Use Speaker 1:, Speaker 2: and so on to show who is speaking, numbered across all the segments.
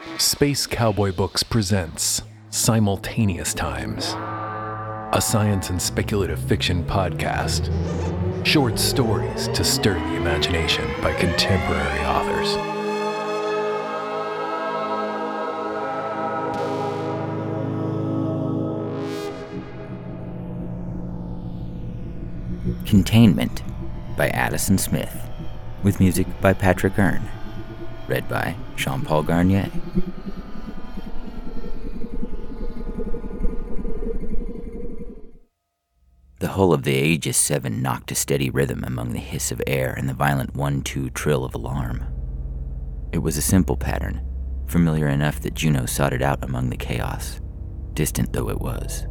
Speaker 1: Space Cowboy Books presents Simultaneous Times, a science and speculative fiction podcast. Short stories to stir the imagination by contemporary authors.
Speaker 2: Containment by Addison Smith, with music by Patrick Earn, read by Jean-Paul Garnier. The hull of the Aegis 7 knocked a steady rhythm among the hiss of air and the violent 1-2 trill of alarm. It was a simple pattern, familiar enough that Juno sought it out among the chaos, distant though it was.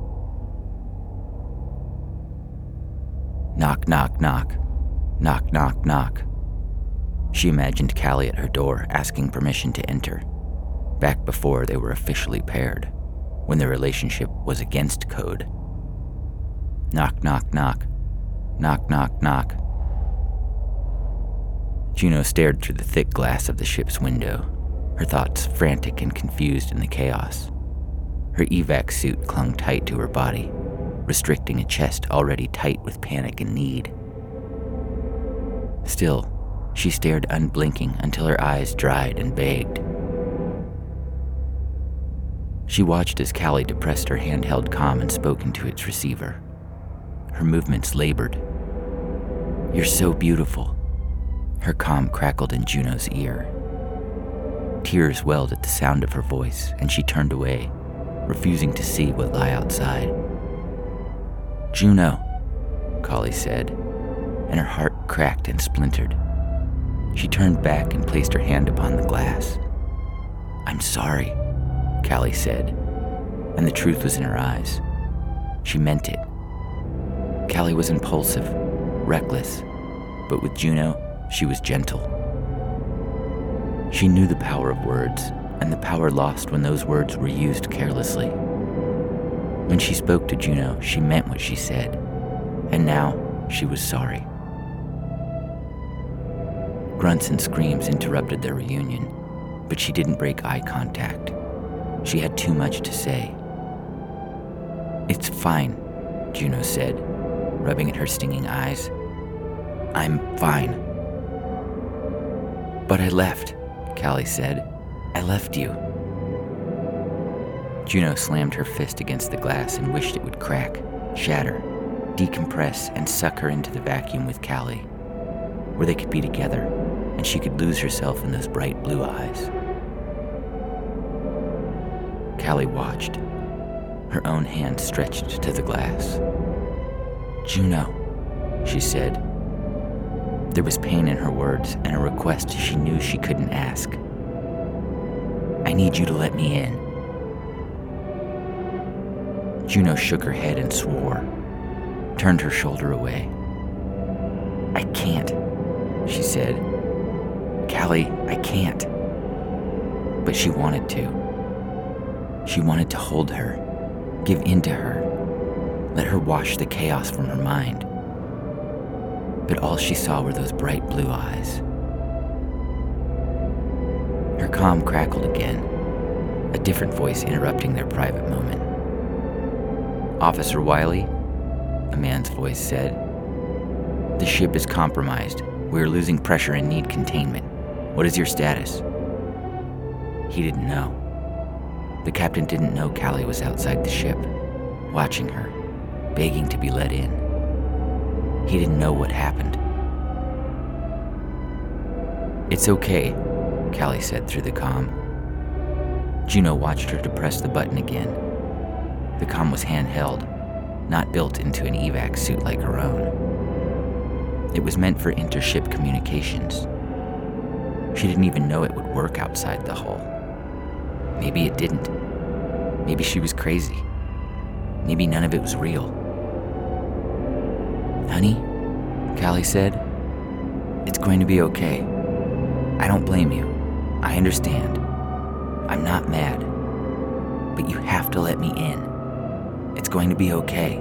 Speaker 2: Knock, knock, knock. Knock, knock, knock. She imagined Callie at her door asking permission to enter, back before they were officially paired, when their relationship was against code. Knock, knock, knock. Knock, knock, knock. Juno stared through the thick glass of the ship's window, her thoughts frantic and confused in the chaos. Her evac suit clung tight to her body, restricting a chest already tight with panic and need. Still, she stared unblinking until her eyes dried and begged. She watched as Callie depressed her handheld comm and spoke into its receiver. Her movements labored. "You're so beautiful." Her comm crackled in Juno's ear. Tears welled at the sound of her voice, and she turned away, refusing to see what lay outside. "Juno," Callie said, and her heart cracked and splintered. She turned back and placed her hand upon the glass. "I'm sorry," Callie said, and the truth was in her eyes. She meant it. Callie was impulsive, reckless, but with Juno, she was gentle. She knew the power of words, and the power lost when those words were used carelessly. When she spoke to Juno, she meant what she said, and now she was sorry. Grunts and screams interrupted their reunion, but she didn't break eye contact. She had too much to say. "It's fine," Juno said, rubbing at her stinging eyes. "I'm fine." "But I left," Callie said. "I left you." Juno slammed her fist against the glass and wished it would crack, shatter, decompress, and suck her into the vacuum with Callie, where they could be together and she could lose herself in those bright blue eyes. Callie watched, her own hand stretched to the glass. "Juno," she said. There was pain in her words and a request she knew she couldn't ask. "I need you to let me in." Juno shook her head and swore, turned her shoulder away. "I can't," she said. "Callie, I can't." But she wanted to. She wanted to hold her, give in to her, let her wash the chaos from her mind. But all she saw were those bright blue eyes. Her comm crackled again, a different voice interrupting their private moment. "Officer Wiley," a man's voice said. "The ship is compromised. We are losing pressure and need containment. What is your status?" He didn't know. The captain didn't know Callie was outside the ship, watching her, begging to be let in. He didn't know what happened. "It's okay," Callie said through the comm. Juno watched her to press the button again. The comm was handheld, not built into an evac suit like her own. It was meant for intership communications. She didn't even know it would work outside the hull. Maybe it didn't. Maybe she was crazy. Maybe none of it was real. "Honey," Callie said, "it's going to be okay. I don't blame you. I understand. I'm not mad. But you have to let me in. It's going to be okay."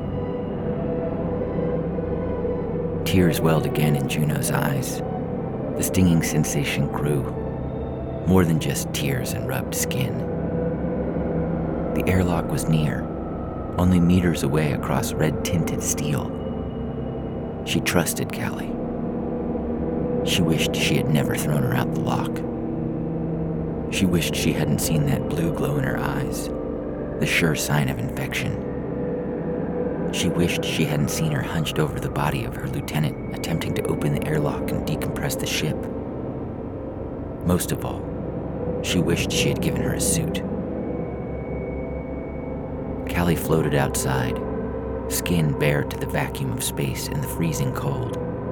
Speaker 2: Tears welled again in Juno's eyes. The stinging sensation grew. more than just tears and rubbed skin. The airlock was near, only meters away across red-tinted steel. She trusted Callie. She wished she had never thrown her out the lock. She wished she hadn't seen that blue glow in her eyes, the sure sign of infection. She wished she hadn't seen her hunched over the body of her lieutenant attempting to open the airlock and decompress the ship. Most of all, she wished she had given her a suit. Callie floated outside, skin bare to the vacuum of space and the freezing cold.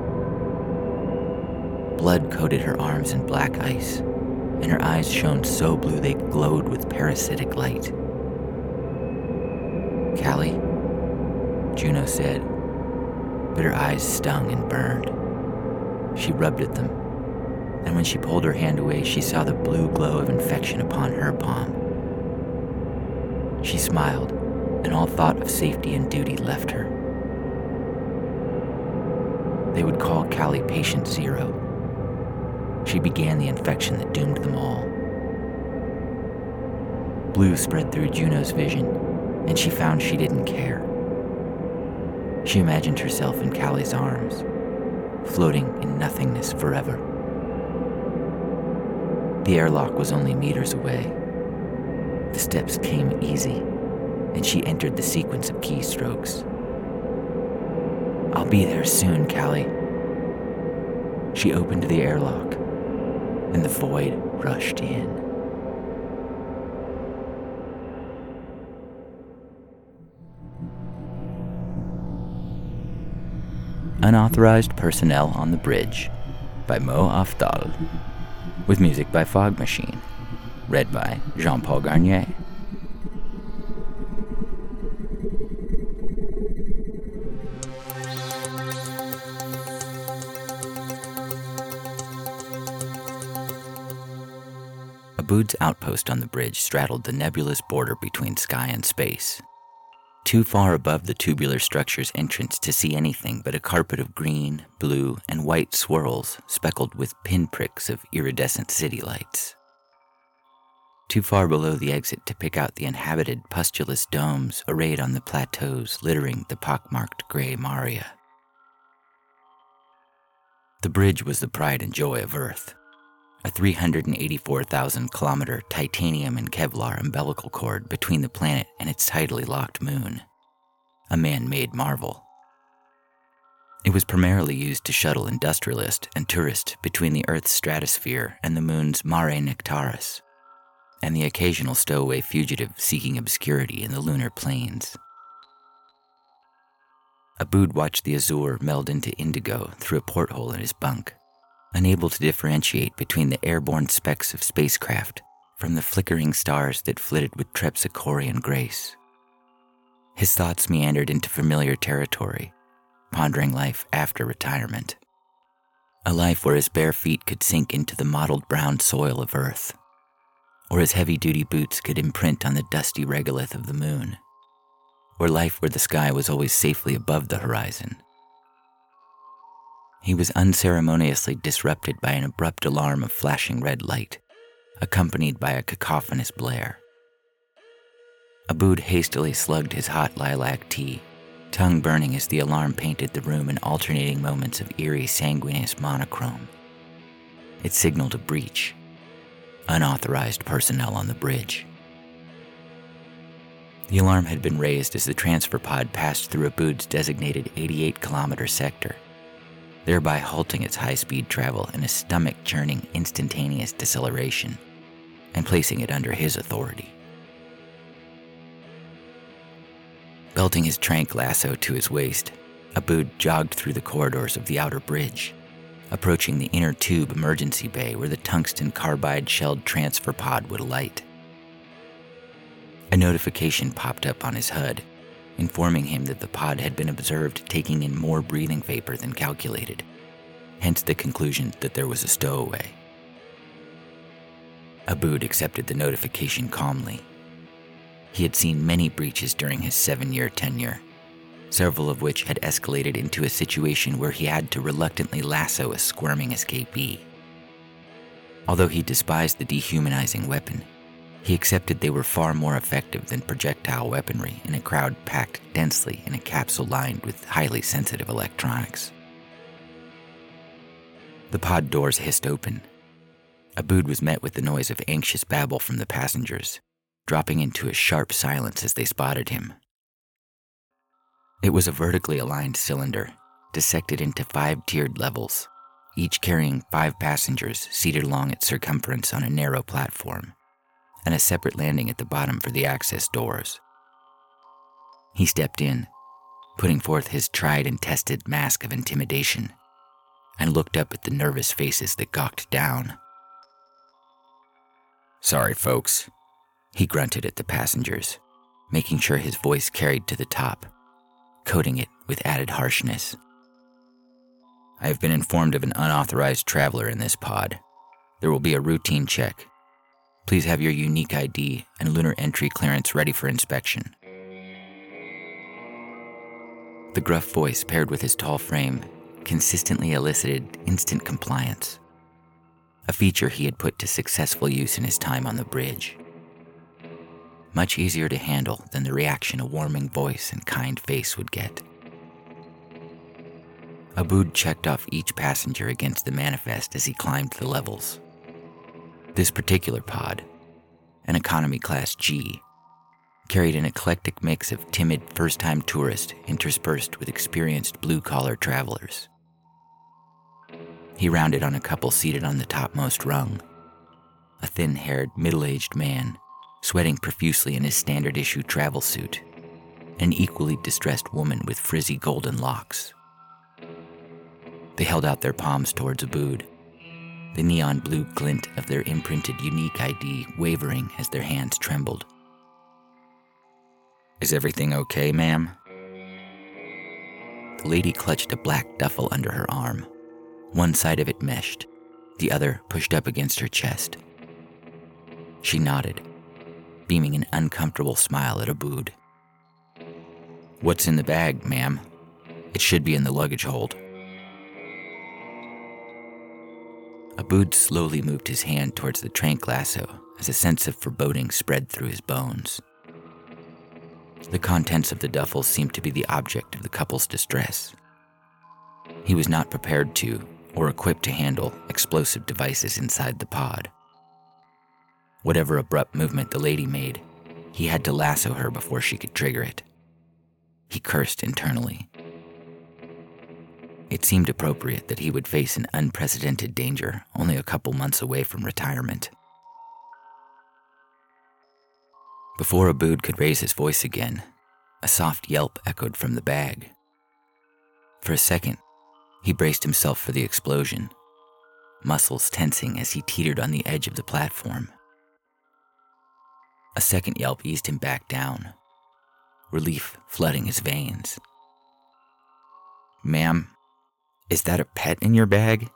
Speaker 2: Blood coated her arms in black ice, and her eyes shone so blue they glowed with parasitic light. "Callie," Juno said, but her eyes stung and burned. She rubbed at them, and when she pulled her hand away, she saw the blue glow of infection upon her palm. She smiled, and all thought of safety and duty left her. They would call Callie Patient Zero. She began the infection that doomed them all. Blue spread through Juno's vision, and she found she didn't care. She imagined herself in Callie's arms, floating in nothingness forever. The airlock was only meters away. The steps came easy, and she entered the sequence of keystrokes. "I'll be there soon, Callie." She opened the airlock, and the void rushed in. Unauthorized Personnel on the Bridge by Mo Afdal, with music by Fog Machine, read by Jean-Paul Garnier. Aboud's outpost on the bridge straddled the nebulous border between sky and space, too far above the tubular structure's entrance to see anything but a carpet of green, blue, and white swirls speckled with pinpricks of iridescent city lights. Too far below the exit to pick out the inhabited pustulous domes arrayed on the plateaus littering the pockmarked gray Maria. The bridge was the pride and joy of Earth, a 384,000-kilometer titanium and Kevlar umbilical cord between the planet and its tidally locked moon, a man-made marvel. It was primarily used to shuttle industrialists and tourists between the Earth's stratosphere and the moon's Mare Nectaris, and the occasional stowaway fugitive seeking obscurity in the lunar plains. Aboud watched the azure meld into indigo through a porthole in his bunk, unable to differentiate between the airborne specks of spacecraft from the flickering stars that flitted with Terpsichorean grace. His thoughts meandered into familiar territory, pondering life after retirement. A life where his bare feet could sink into the mottled brown soil of Earth, or his heavy-duty boots could imprint on the dusty regolith of the moon, or life where the sky was always safely above the horizon. He was unceremoniously disrupted by an abrupt alarm of flashing red light, accompanied by a cacophonous blare. Aboud hastily slugged his hot lilac tea, tongue burning as the alarm painted the room in alternating moments of eerie sanguineous monochrome. It signaled a breach. Unauthorized personnel on the bridge. The alarm had been raised as the transfer pod passed through Aboud's designated 88-kilometer sector, thereby halting its high-speed travel in a stomach-churning instantaneous deceleration and placing it under his authority. Belting his trank lasso to his waist, Aboud jogged through the corridors of the outer bridge, approaching the inner tube emergency bay where the tungsten carbide-shelled transfer pod would alight. A notification popped up on his HUD, informing him that the pod had been observed taking in more breathing vapor than calculated, hence the conclusion that there was a stowaway. Aboud accepted the notification calmly. He had seen many breaches during his 7-year tenure, several of which had escalated into a situation where he had to reluctantly lasso a squirming escapee. Although he despised the dehumanizing weapon, he accepted they were far more effective than projectile weaponry in a crowd packed densely in a capsule lined with highly sensitive electronics. The pod doors hissed open. Abood was met with the noise of anxious babble from the passengers, dropping into a sharp silence as they spotted him. It was a vertically aligned cylinder, dissected into 5-tiered levels, each carrying 5 passengers seated along its circumference on a narrow platform, and a separate landing at the bottom for the access doors. He stepped in, putting forth his tried and tested mask of intimidation, and looked up at the nervous faces that gawked down. "Sorry, folks," he grunted at the passengers, making sure his voice carried to the top, coating it with added harshness. "I have been informed of an unauthorized traveler in this pod. There will be a routine check. Please have your unique ID and lunar entry clearance ready for inspection." The gruff voice paired with his tall frame consistently elicited instant compliance, a feature he had put to successful use in his time on the bridge. Much easier to handle than the reaction a warming voice and kind face would get. Abood checked off each passenger against the manifest as he climbed the levels. This particular pod, an economy class G, carried an eclectic mix of timid first-time tourists interspersed with experienced blue-collar travelers. He rounded on a couple seated on the topmost rung, a thin-haired, middle-aged man sweating profusely in his standard-issue travel suit, an equally distressed woman with frizzy golden locks. They held out their palms towards Abood, the neon blue glint of their imprinted unique ID wavering as their hands trembled. "Is everything okay, ma'am?" The lady clutched a black duffel under her arm, one side of it meshed, the other pushed up against her chest. She nodded, beaming an uncomfortable smile at Abood. "What's in the bag, ma'am? It should be in the luggage hold." Abood slowly moved his hand towards the tranq lasso as a sense of foreboding spread through his bones. The contents of the duffel seemed to be the object of the couple's distress. He was not prepared to, or equipped to handle, explosive devices inside the pod. Whatever abrupt movement the lady made, he had to lasso her before she could trigger it. He cursed internally. It seemed appropriate that he would face an unprecedented danger only a couple months away from retirement. Before Abood could raise his voice again, a soft yelp echoed from the bag. For a second, he braced himself for the explosion, muscles tensing as he teetered on the edge of the platform. A second yelp eased him back down, relief flooding his veins. "Ma'am, is that a pet in your bag?"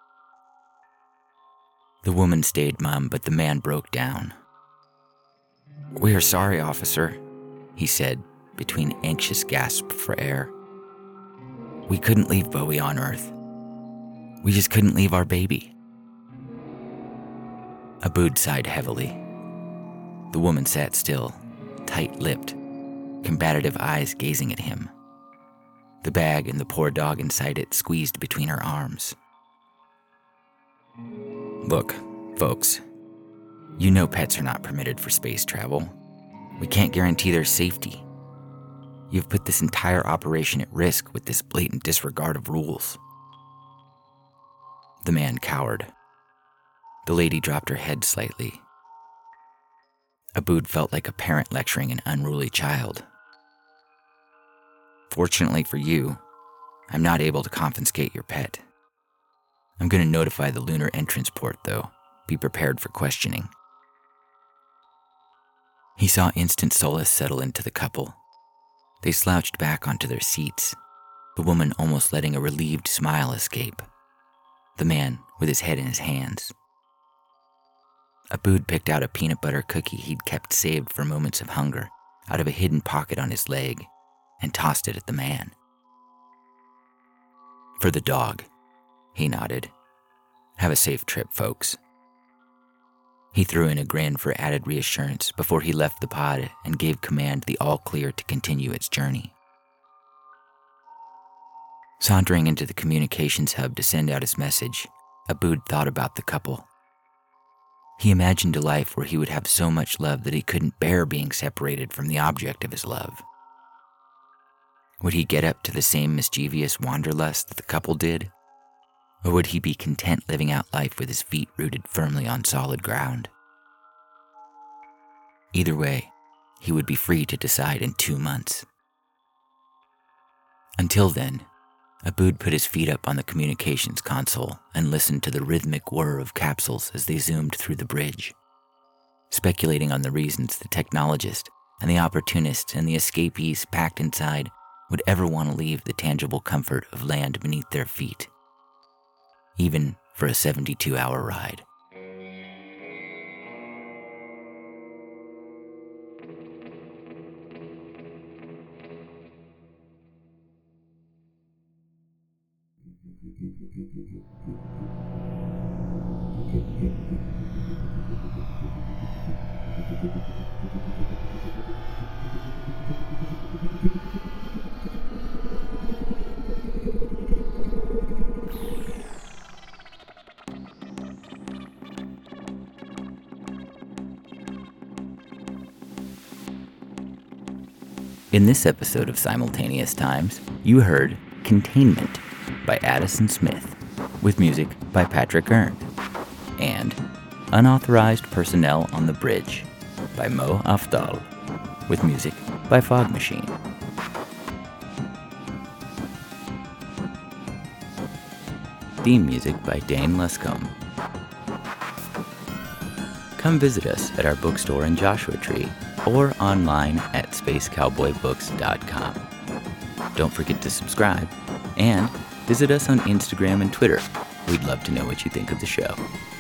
Speaker 2: The woman stayed mum, but the man broke down. "We are sorry, officer," he said, between anxious gasps for air. "We couldn't leave Bowie on Earth. We just couldn't leave our baby." Abood sighed heavily. The woman sat still, tight-lipped, combative eyes gazing at him. The bag and the poor dog inside it squeezed between her arms. "Look, folks, you know pets are not permitted for space travel. We can't guarantee their safety. You've put this entire operation at risk with this blatant disregard of rules." The man cowered. The lady dropped her head slightly. Abood felt like a parent lecturing an unruly child. "Fortunately for you, I'm not able to confiscate your pet. I'm going to notify the lunar entrance port, though. Be prepared for questioning." He saw instant solace settle into the couple. They slouched back onto their seats, the woman almost letting a relieved smile escape, the man with his head in his hands. Abood picked out a peanut butter cookie he'd kept saved for moments of hunger out of a hidden pocket on his leg and tossed it at the man. "For the dog," he nodded. "Have a safe trip, folks." He threw in a grin for added reassurance before he left the pod and gave command the all clear to continue its journey. Sauntering into the communications hub to send out his message, Abood thought about the couple. He imagined a life where he would have so much love that he couldn't bear being separated from the object of his love. Would he get up to the same mischievous wanderlust that the couple did? Or would he be content living out life with his feet rooted firmly on solid ground? Either way, he would be free to decide in 2 months. Until then, Abood put his feet up on the communications console and listened to the rhythmic whir of capsules as they zoomed through the bridge, speculating on the reasons the technologist and the opportunists and the escapees packed inside would ever want to leave the tangible comfort of land beneath their feet, even for a 72-hour ride. In this episode of Simultaneous Times, you heard Containment by Addison Smith, with music by Patrick Ern, and Unauthorized Personnel on the Bridge by Mo Afdal, with music by Fog Machine. Theme music by Dane Luscombe. Come visit us at our bookstore in Joshua Tree or online at spacecowboybooks.com. Don't forget to subscribe and visit us on Instagram and Twitter. We'd love to know what you think of the show.